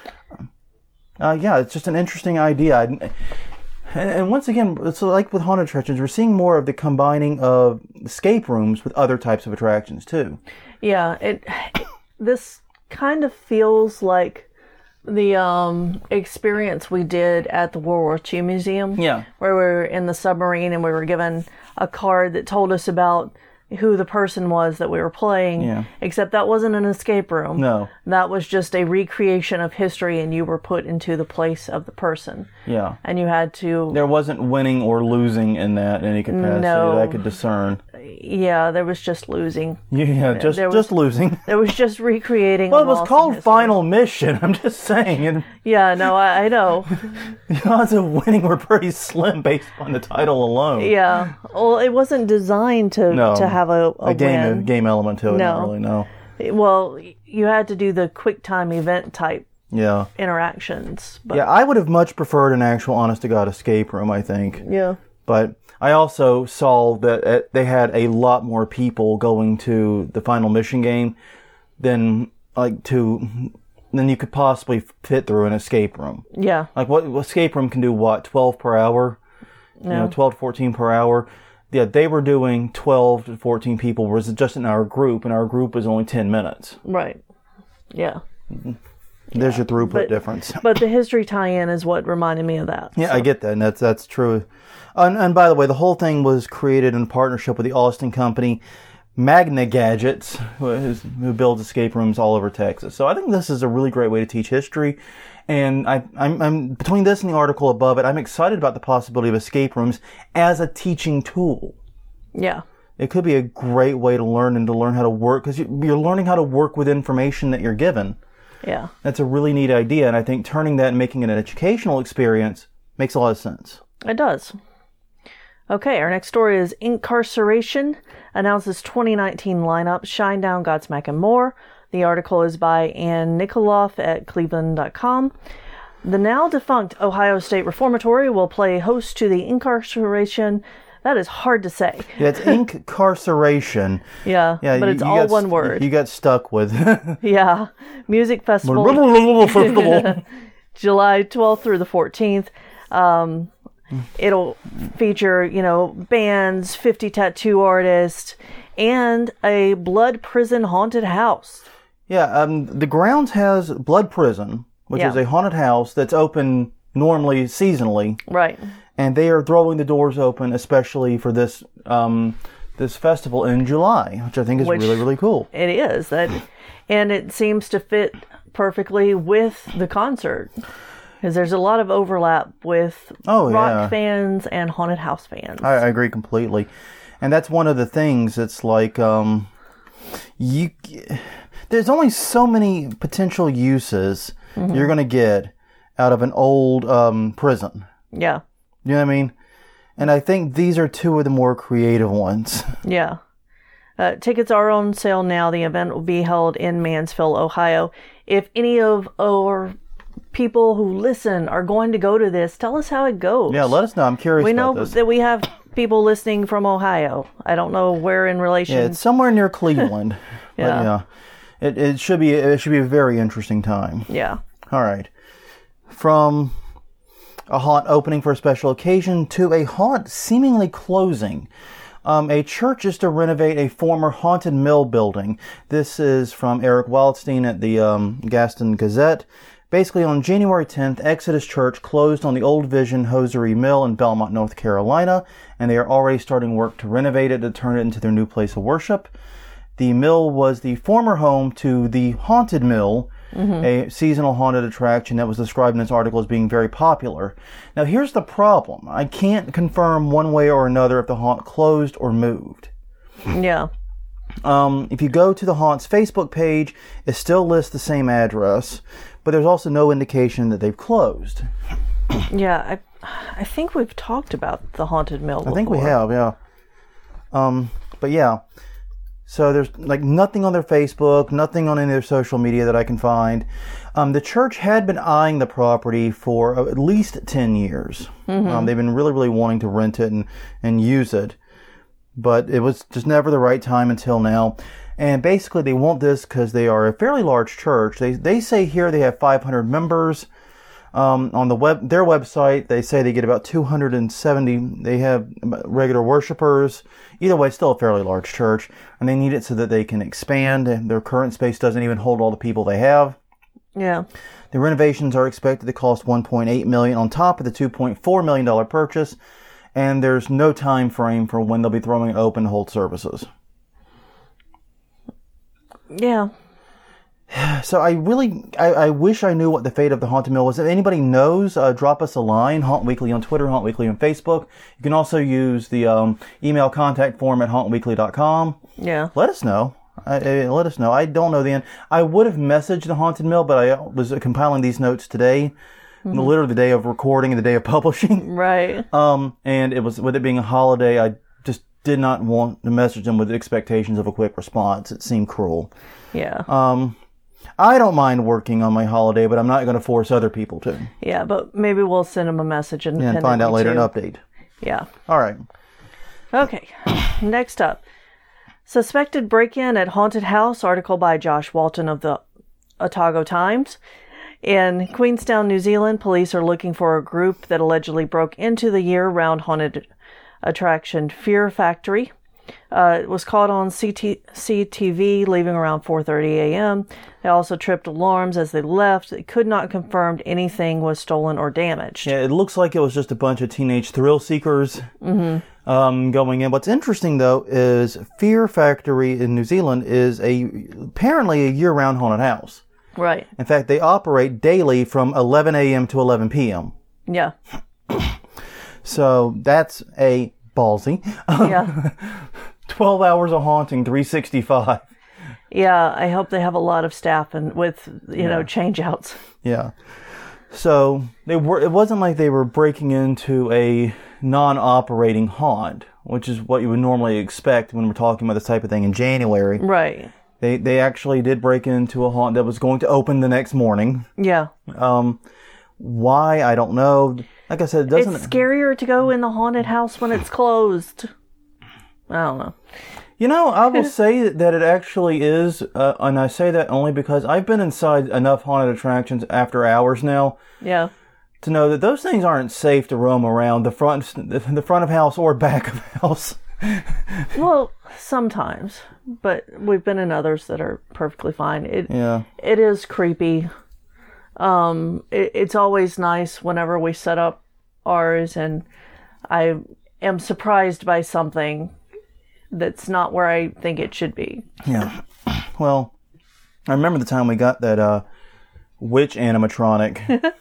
Uh, yeah, it's just an interesting idea. I, And, and once again, it's like with haunted attractions, we're seeing more of the combining of escape rooms with other types of attractions too. Yeah, it, it this kind of feels like the um, experience we did at the World War Two Museum. Yeah. Where we were in the submarine and we were given a card that told us about who the person was that we were playing. Yeah. Except that wasn't an escape room. No. That was just a recreation of history, and you were put into the place of the person. Yeah. And you had to... There wasn't winning or losing in that in any capacity No. that I could discern. Yeah, there was just losing. Yeah, just There was- just losing. There was just recreating. Well, a it was loss in called history. Final Mission. I'm just saying. And Yeah, no, I, I know. the odds of winning were pretty slim based on the title alone. Yeah. Well, it wasn't designed to No. to have a, a, A game win. a game element to it. No. Not really. No. Well, you had to do the quick time event type Yeah. interactions. But Yeah, I would have much preferred an actual honest to God escape room, I think. yeah. But I also saw that uh, they had a lot more people going to the Final Mission game than like to than you could possibly fit through an escape room. Yeah. Like what, what escape room can do what, twelve per hour? You know, twelve to fourteen per hour. Yeah, they were doing twelve to fourteen people, whereas just in our group, and our group was only ten minutes. Right. Yeah. There's your throughput but- difference. But the history tie-in is what reminded me of that. Yeah, so. I get that, and that's that's true. And, and by the way, the whole thing was created in partnership with the Austin company, Magna Gadgets, who, is- who builds escape rooms all over Texas. So I think this is a really great way to teach history. And I, I'm, I'm between this and the article above it, I'm excited about the possibility of escape rooms as a teaching tool. Yeah. It could be a great way to learn and to learn how to work, because you're learning how to work with information that you're given. Yeah. That's a really neat idea, and I think turning that and making it an educational experience makes a lot of sense. It does. Okay, our next story is Incarceration announces twenty nineteen lineup, Shinedown, Godsmack, and more. The article is by Ann Nikoloff at cleveland dot com. The now defunct Ohio State Reformatory will play host to the Incarceration. That is hard to say. Yeah, it's incarceration. Yeah, Yeah, but you- it's you all got one st- word. You got stuck with. Yeah, music festival, Festival. July twelfth through the fourteenth. Um, it'll feature, you know, bands, fifty tattoo artists, and a blood prison haunted house. Yeah, um, the grounds has Blood Prison, which Yeah. is a haunted house that's open normally seasonally. Right. And they are throwing the doors open, especially for this um, this festival in July, which I think is Which- really, really cool. It is that, and it seems to fit perfectly with the concert because there's a lot of overlap with Oh, rock yeah. fans and haunted house fans. I, I agree completely. And that's one of the things. It's like um, you. There's only so many potential uses Mm-hmm. you're going to get out of an old um, prison. Yeah, You know what I mean? And I think these are two of the more creative ones. yeah. Uh, tickets are on sale now. The event will be held in Mansfield, Ohio. If any of our people who listen are going to go to this, tell us how it goes. Yeah, let us know. I'm curious We about know this. that we have people listening from Ohio. I don't know where in relation. Yeah, it's somewhere near Cleveland. Yeah. But yeah, it it should be it should be a very interesting time. yeah. All right, from a haunt opening for a special occasion to a haunt seemingly closing. Um, a church is to renovate a former haunted mill building. This is from Eric Wildstein at the um, Gaston Gazette. Basically, on January tenth, Exodus Church closed on the Old Vision Hosiery Mill in Belmont, North Carolina, and they are already starting work to renovate it to turn it into their new place of worship. The mill was the former home to the Haunted Mill, mm-hmm. a seasonal haunted attraction that was described in this article as being very popular. Now, here's the problem. I can't confirm one way or another if the haunt closed or moved. Yeah. Um, if you go to the haunt's Facebook page, it still lists the same address, but there's also no indication that they've closed. Yeah, I I think we've talked about the Haunted Mill before. I think we have, yeah. Um, but yeah. So there's like nothing on their Facebook, nothing on any of their social media that I can find. Um, the church had been eyeing the property for at least ten years. Mm-hmm. Um, they've been really, really wanting to rent it and, and use it. But it was just never the right time until now. And basically they want this because they are a fairly large church. They they say here they have five hundred members. Um, on the web, their website, they say they get about two hundred seventy. They have regular worshipers. Either way, it's still a fairly large church, and they need it so that they can expand. And their current space doesn't even hold all the people they have. Yeah. The renovations are expected to cost one point eight million dollars on top of the two point four million dollars purchase, and there's no time frame for when they'll be throwing it open to hold services. Yeah. So I really, I, I wish I knew what the fate of the Haunted Mill was. If anybody knows, uh, drop us a line, Haunt Weekly on Twitter, Haunt Weekly on Facebook. You can also use the um, email contact form at haunt weekly dot com. Yeah. Let us know. I, I, let us know. I don't know the end. I would have messaged the Haunted Mill, but I was compiling these notes today, mm-hmm. literally the day of recording and the day of publishing. Right. Um, and it was, with it being a holiday, I just did not want to message them with expectations of a quick response. It seemed cruel. Yeah. Um, I don't mind working on my holiday, but I'm not going to force other people to. Yeah, but maybe we'll send them a message and And find out later an update. Yeah. All right. Okay. Next up. Suspected break-in at haunted house, article by Josh Walton of the Otago Times. In Queenstown, New Zealand, police are looking for a group that allegedly broke into the year-round haunted attraction Fear Factory. Uh, it was caught on C T- C T V, leaving around four thirty a.m. They also tripped alarms as they left. They could not confirm anything was stolen or damaged. Yeah, it looks like it was just a bunch of teenage thrill seekers mm-hmm. um, going in. What's interesting, though, is Fear Factory in New Zealand is a apparently a year-round haunted house. Right. In fact, they operate daily from eleven a.m. to eleven p.m. Yeah. So that's a ballsy. Yeah. twelve hours of haunting, three sixty-five. Yeah, I hope they have a lot of staff and with, you Yeah. know, change outs. Yeah. So they were. It wasn't like they were breaking into a non-operating haunt, which is what you would normally expect when we're talking about this type of thing in January. Right. They they actually did break into a haunt that was going to open the next morning. Yeah. Um, why I don't know. Like I said, it doesn't. It's scarier to go in the haunted house when it's closed. I don't know. You know, I will say that it actually is, uh, and I say that only because I've been inside enough haunted attractions after hours now Yeah. to know that those things aren't safe to roam around the front, the front of house or back of house. Well, sometimes, but we've been in others that are perfectly fine. It Yeah. it is creepy. Um, it, it's always nice whenever we set up ours, and I am surprised by something that's not where I think it should be. Yeah. Well, I remember the time we got that uh, witch animatronic.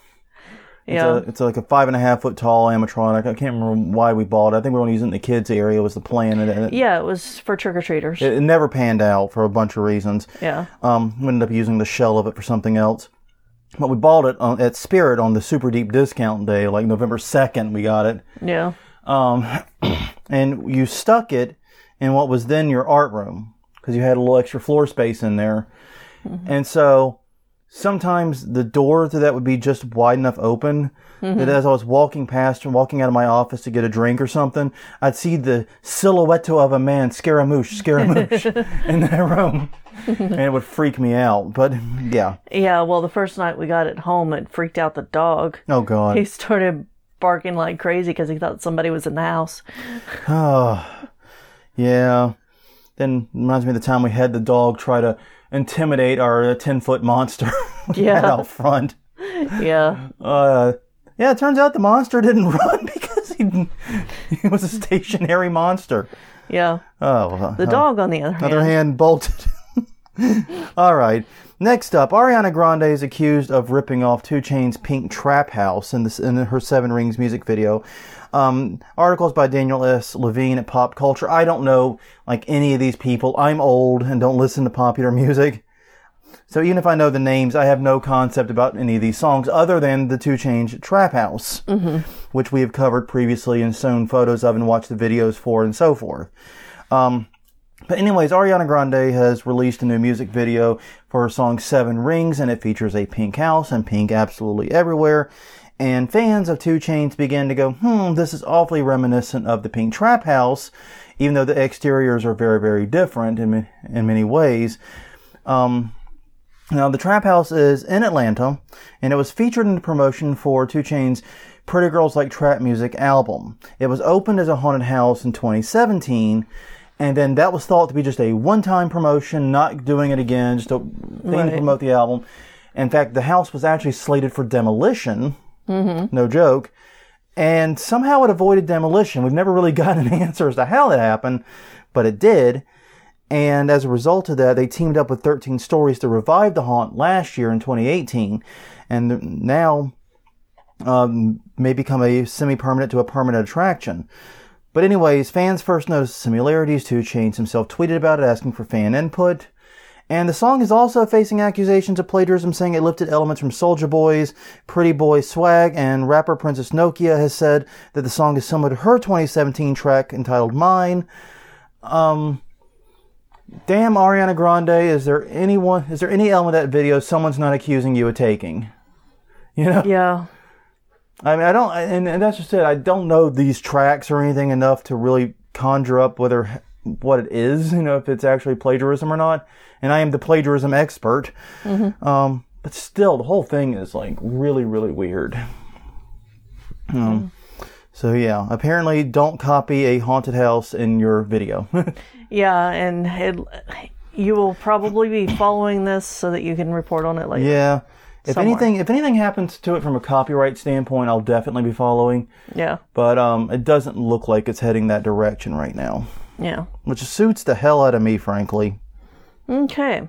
It's, Yeah. a, it's like a five and a half foot tall animatronic. I can't remember why we bought it. I think we were going to use it in the kids area was the plan. And it, Yeah, it was for trick-or-treaters. it, it never panned out for a bunch of reasons. Yeah. Um, we ended up using the shell of it for something else. But we bought it on, at Spirit on the super deep discount day, like November second we got it. Yeah. Um, and you stuck it in what was then your art room because you had a little extra floor space in there. Mm-hmm. And so sometimes the door to that would be just wide enough open mm-hmm. that as I was walking past and walking out of my office to get a drink or something, I'd see the silhouette of a man, Scaramouche, Scaramouche, in that room. And it would freak me out. But, yeah. Yeah, well, the first night we got it home, it freaked out the dog. Oh, God. He started barking like crazy because he thought somebody was in the house. Oh, yeah. Then reminds me of the time we had the dog try to intimidate our ten-foot monster we Yeah. had out front. Yeah. Uh, yeah, it turns out the monster didn't run because he, he was a stationary monster. Yeah. Oh, The dog, on the other hand. other hand, bolted. All right. Next up, Ariana Grande is accused of ripping off two Chainz's Pink Trap House in, this, in her Seven Rings music video. Um, articles by Daniel S. Levine at Pop Culture. I don't know, like, any of these people. I'm old and don't listen to popular music. So even if I know the names, I have no concept about any of these songs other than the two Chainz Trap House, mm-hmm. which we have covered previously and shown photos of and watched the videos for and so forth. Um, But anyways, Ariana Grande has released a new music video for her song Seven Rings, and it features a pink house and pink absolutely everywhere. And fans of two Chainz began to go, hmm, this is awfully reminiscent of the Pink Trap House, even though the exteriors are very, very different in, in many ways. Um, now, the Trap House is in Atlanta, and it was featured in the promotion for two Chainz' Pretty Girls Like Trap Music album. It was opened as a haunted house in twenty seventeen, and then that was thought to be just a one-time promotion, not doing it again, just a thing Right. to promote the album. In fact, the house was actually slated for demolition. Mm-hmm. No joke. And somehow it avoided demolition. We've never really gotten an answer as to how that happened, but it did. And as a result of that, they teamed up with thirteen Stories to revive the haunt last year in twenty eighteen. And now um, may become a semi-permanent to a permanent attraction. But anyways, fans first noticed similarities. two Chainz himself tweeted about it, asking for fan input. And the song is also facing accusations of plagiarism, saying it lifted elements from Soulja Boy's Pretty Boy Swag, and rapper Princess Nokia has said that the song is similar to her twenty seventeen track entitled Mine. Um, damn Ariana Grande, is there anyone, is there any element of that video someone's not accusing you of taking? You know? Yeah. I mean, I don't, and, and that's just it. I don't know these tracks or anything enough to really conjure up whether, what it is, you know, if it's actually plagiarism or not. And I am the plagiarism expert. Mm-hmm. Um, but still, the whole thing is like really, really weird. Um, mm-hmm. So yeah, apparently don't copy a haunted house in your video. Yeah, and it, you will probably be following this so that you can report on it later. Yeah. If Somewhere. anything, if anything happens to it from a copyright standpoint, I'll definitely be following. Yeah. But um, it doesn't look like it's heading that direction right now. Yeah. Which suits the hell out of me, frankly. Okay.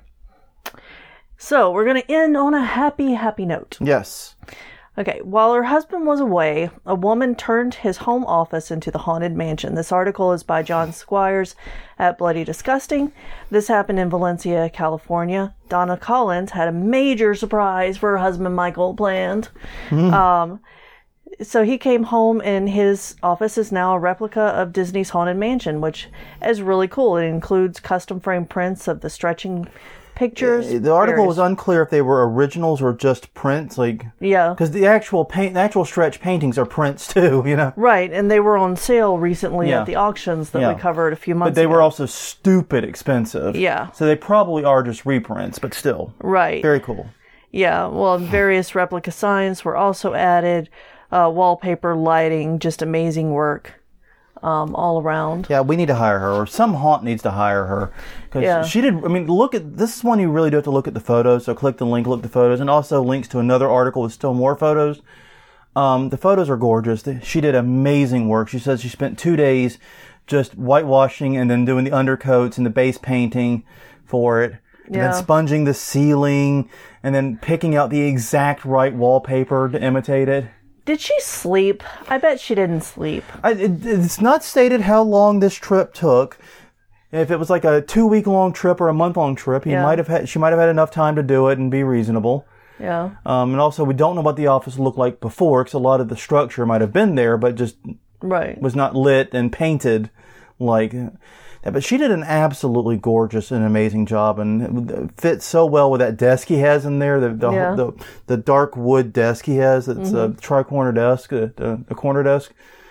So, we're going to end on a happy, happy note. Yes. Okay, while her husband was away, a woman turned his home office into the Haunted Mansion. This article is by John Squires at Bloody Disgusting. This happened in Valencia, California. Donna Collins had a major surprise for her husband Michael planned. Mm. Um, so he came home and his office is now a replica of Disney's Haunted Mansion, which is really cool. It includes custom frame prints of the stretching pictures. The article was unclear if they were originals or just prints, like yeah, because the actual paint, the actual stretch paintings are prints too, you know. Right, and they were on sale recently yeah. at the auctions that yeah. we covered a few months ago. But they ago. were also stupid expensive. Yeah. So they probably are just reprints, but still. Right. Very cool. Yeah, well, various replica signs were also added. Uh, wallpaper, lighting, just amazing work um, all around. Yeah, we need to hire her, or some haunt needs to hire her. Because Yeah. she did, I mean, look at, this is one you really do have to look at the photos. So click the link, look at the photos, and also links to another article with still more photos. Um, the photos are gorgeous. She did amazing work. She says she spent two days just whitewashing and then doing the undercoats and the base painting for it. And Yeah. then sponging the ceiling and then picking out the exact right wallpaper to imitate it. Did she sleep? I bet she didn't sleep. I, it, it's not stated how long this trip took. If it was like a two-week-long trip or a month-long trip, he Yeah. might have had, she might have had enough time to do it and be reasonable. Yeah. Um, and also, we don't know what the office looked like before, because a lot of the structure might have been there, but just Right. was not lit and painted like that. But she did an absolutely gorgeous and amazing job, and it fits so well with that desk he has in there, the the Yeah. the, the dark wood desk he has. It's Mm-hmm. a tri-corner desk, a, a corner desk.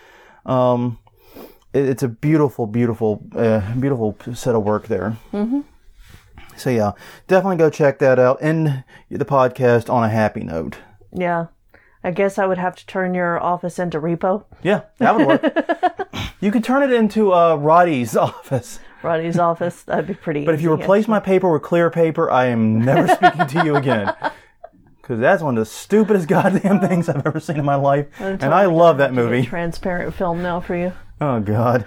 Um, it, it's a beautiful, beautiful, uh, beautiful set of work there. Mm-hmm. So yeah, definitely go check that out. End the podcast on a happy note. Yeah. I guess I would have to turn your office into repo. Yeah, that would work. You could turn it into uh, Roddy's office. Roddy's office. That'd be pretty But if you easy, replace my paper with clear paper, I am never speaking to you again. Because that's one of the stupidest goddamn things I've ever seen in my life. And I love that movie. Transparent film now for you. Oh, God.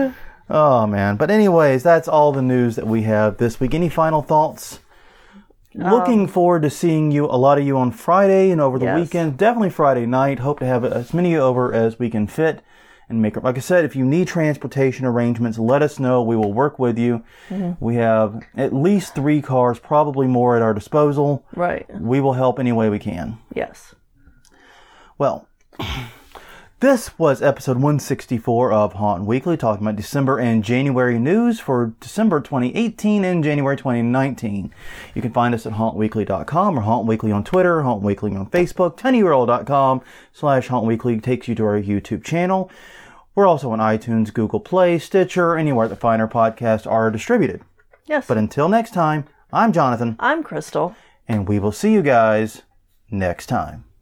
Oh, man. But anyways, that's all the news that we have this week. Any final thoughts? Looking forward to seeing you, a lot of you on Friday and over the Yes. weekend. Definitely Friday night. Hope to have as many of you over as we can fit and make it. Like I said, if you need transportation arrangements, let us know. We will work with you. We have at least three cars, probably more at our disposal. Right. We will help any way we can. Yes. Well, this was episode one sixty-four of Haunt Weekly, talking about December and January news for December twenty eighteen and January twenty nineteen. You can find us at haunt weekly dot com or Haunt Weekly on Twitter, Haunt Weekly on Facebook. tinyurl dot com slash Haunt Weekly takes you to our YouTube channel. We're also on iTunes, Google Play, Stitcher, anywhere that finer podcasts are distributed. Yes. But until next time, I'm Jonathan, I'm Crystal. and we will see you guys next time.